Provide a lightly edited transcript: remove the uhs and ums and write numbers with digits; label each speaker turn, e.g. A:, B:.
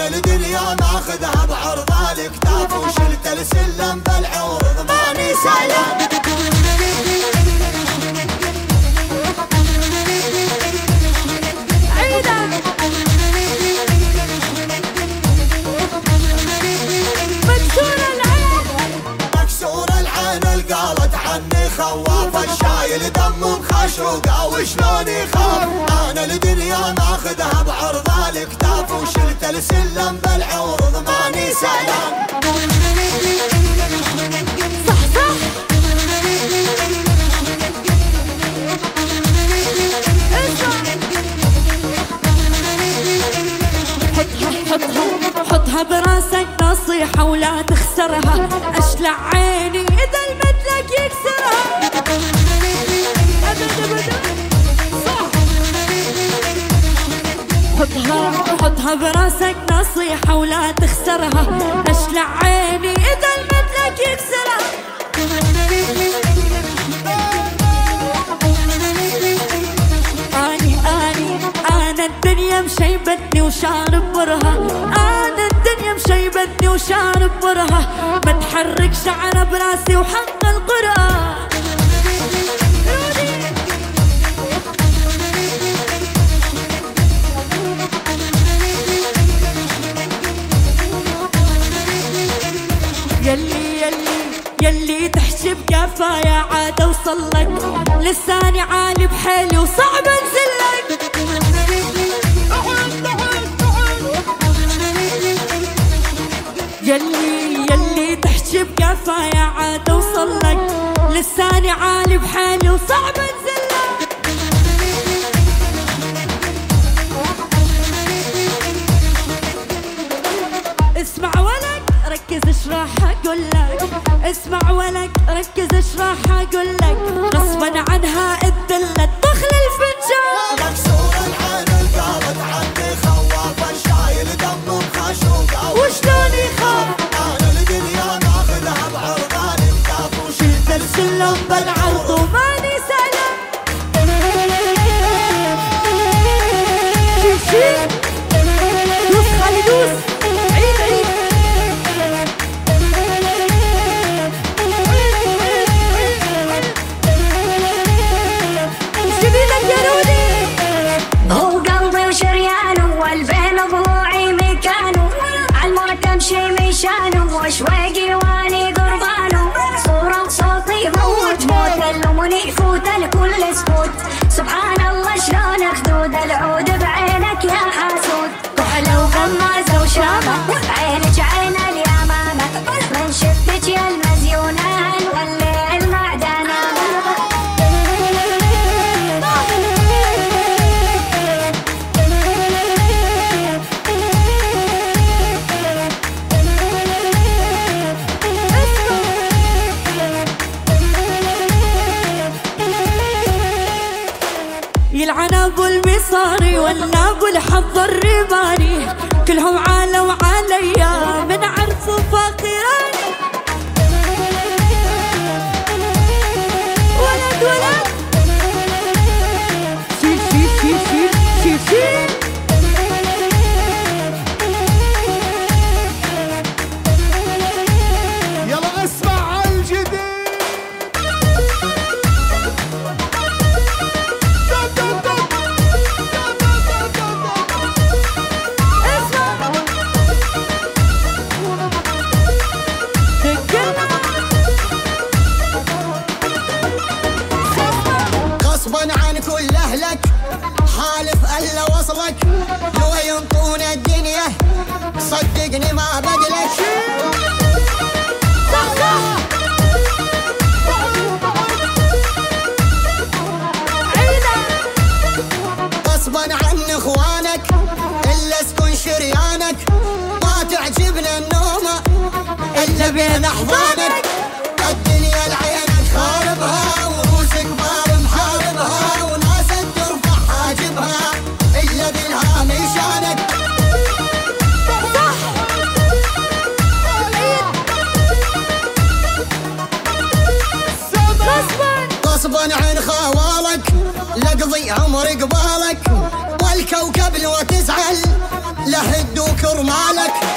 A: الدنيا ماخذها بعرض الكتاف، وشلت السلم بالعروض ماني سلام. قالت عني خواف الشايل دم خشوقه وشلون يخاف. انا الدنيا ماخذها بعرض الكتاف، وشلت السلم بالعروض ماني سلام.
B: صح صح حطها براسك نصيحة ولا تخسرها، اشلع عيني اذا المدلك يكسرها. حطها براسك نصيحة ولا تخسرها، اشلع عيني اذا المدلك يكسرها. أنا الدنيا مشيبتني وشارب برها، أنا الدنيا مشيبتني وشارب برها، بتحرك شعره براسي وحق القرى. يلي تحشي بكفاية عاد اوصلك، لساني عالي بحيلي وصعب انزلك. يلي تحشي بكفاية عاد اوصلك، لساني عالي بحيلي وصعب انزلك. اسمع ولك ركز ايش راح اقولك، اسمع ولك ركز ايش راح اقولك. غصبا عنها اتدلت دخل الفنجان.
A: مكسور العين قالت عني خواف الشايل دم خشوقه
B: وشلون يخاف.
A: انا الدنيا ماخذها بعرض الكتاف، وشلت السلم
B: بالعرض وماني سلام. شيل دوس خالي دوس.
C: وشويقي واني قربانه، صورة وصوتي موت موت، اللومني يفوت الكل سكوت. سبحان الله شلون خدود العود بعينك يا حاسود، كحلة وغمازة وشامة عينك عين اليمامة، من شفتك يا المزيونة والليل معدنة.
B: يلعن ابو المصاري ولا ابو الحظ الرماني، كلهم عالوا عليا من عرف فاخراني. ولد ولد شيل شيل شيل شيل شيل شيل.
A: يلا اسمع الجديد. غصبا عن كل اهلك حالف الا وصلك، لو ينطون الدنيا صدقني ما بدلك. غصبا عن اخوانك الا اسكن شريانك، ما تعجبنا النومه الا بين احضانك. الدنيا لعينك خاربها وروسك بار محاربها، وناس ترفع حاجبها الا بالها ميشانك. غصبا عن خوالك لقضي عمر قبالك، والكوكب لو تزعل لهدوك كثر مالك